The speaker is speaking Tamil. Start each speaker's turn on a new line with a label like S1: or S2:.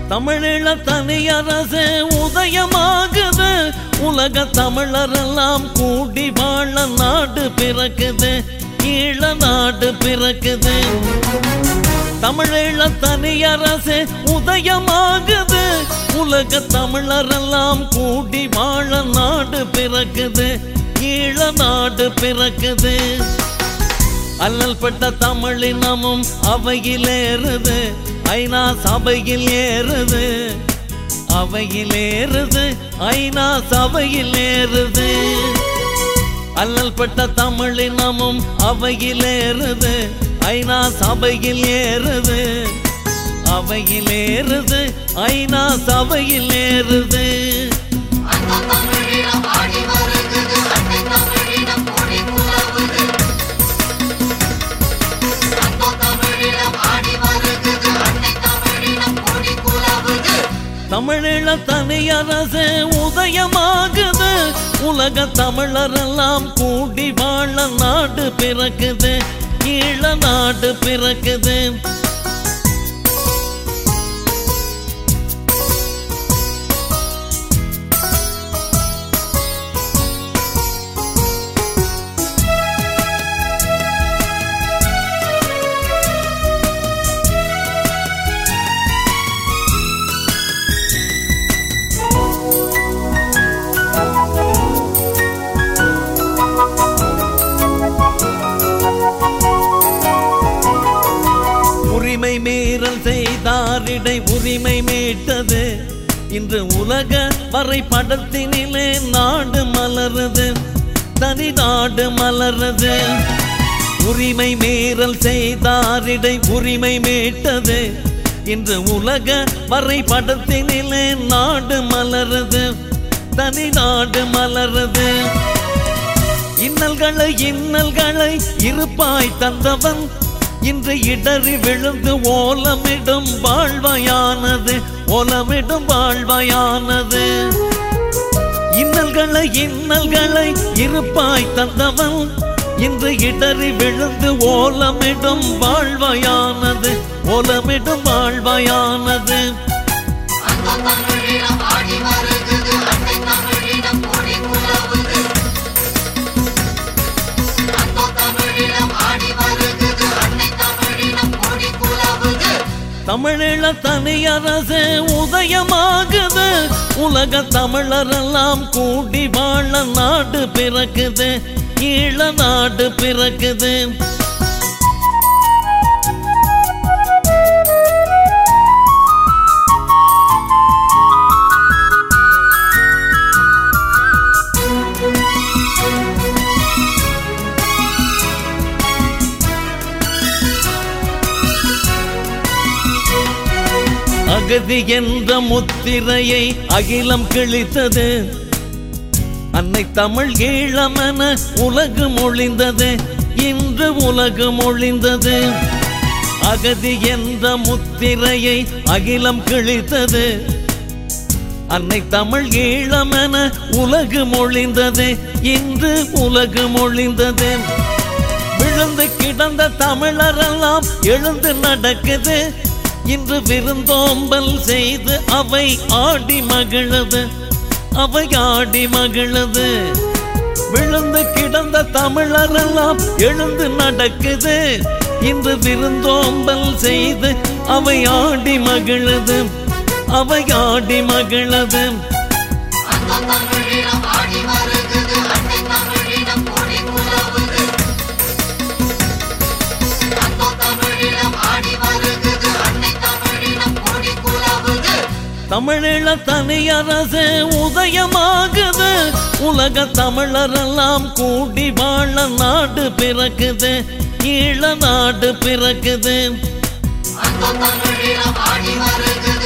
S1: தமிழீழ தனியரசு உதயமாகுது, உலக தமிழரெல்லாம் கூடி வாழ நாடு பிறக்குது, ஈழ நாடு பிறக்குது. தமிழீழ தனியரசு உதயமாகுது, உலக தமிழரெல்லாம் கூடி வாழ நாடு பிறக்குது, ஈழ நாடு பிறக்குது. அல்லல் பட்ட தமிழினமும் அவையில் ஏறுது, ஐநா சபையில் ஏறுது, அவையில் ஏறுது, ஐநா சபையில் ஏறுது. அல்லல் பட்ட தமிழினமும் அவையில் ஏறுது, ஐநா சபையில் ஏறுது, அவையில் ஏறுது, ஐநா சபையில் ஏறுது. தமிழீழ தனியரசு உதயமாகுது, உலக தமிழரெல்லாம் கூடி வாழ நாடு பிறக்குது, ஈழ நாடு பிறக்குது. உரிமை மீறல் செய்தாரிடை உரிமை மீட்டது, இன்று உலக வரைபடத்தினிலே நாடு மலருது, தனி நாடு மலருது. உரிமை மீறல் செய்தாரிடை உரிமை மீட்டது, இன்று உலக வரைபடத்தினிலே நாடு மலருது, தனி நாடு மலருது. இன்னல்களை இருப்பாய் தந்தவன் இன்று இடறி விழுந்து ஓலமிடும் வாழ்வையானது, ஓலமிடும் வாழ்வையானது. இன்னல்களை இருப்பாய் தந்தவன் இன்று இடறி விழுந்து ஓலமிடும் வாழ்வையானது, ஓலமிடும் வாழ்வையானது. தமிழீழ தனியரசு உதயமாகுது, உலக தமிழரெல்லாம் கூடி வாழ நாடு பிறக்குது, ஈழ நாடு பிறக்குது. அகதி என்ற முத்திரையை அகிலம் கிழித்தது, அன்னை தமிழ் ஈழமென உலகு மொழிந்தது, இன்று உலகு மொழிந்தது. அகதி என்ற முத்திரையை அகிலம் கிழித்தது, அன்னை தமிழ் ஈழமென உலகு மொழிந்தது, இன்று உலகு மொழிந்தது. விழுந்து கிடந்த தமிழரெல்லாம் எழுந்து நடக்குது, இன்று விருந்தோம்பல் செய்து அவை ஆடி மகிழது, அவை ஆடி மகிழது. விழுந்து கிடந்த தமிழரெல்லாம் எழுந்து நடக்குது, இன்று விருந்தோம்பல் செய்து அவை ஆடி மகிழது, அவை ஆடி மகிழது. தமிழீழ தனியரசு உதயமாகுது, உலக தமிழரெல்லாம் கூடி வாழ நாடு பிறக்குது, ஈழ நாடு பிறக்குது.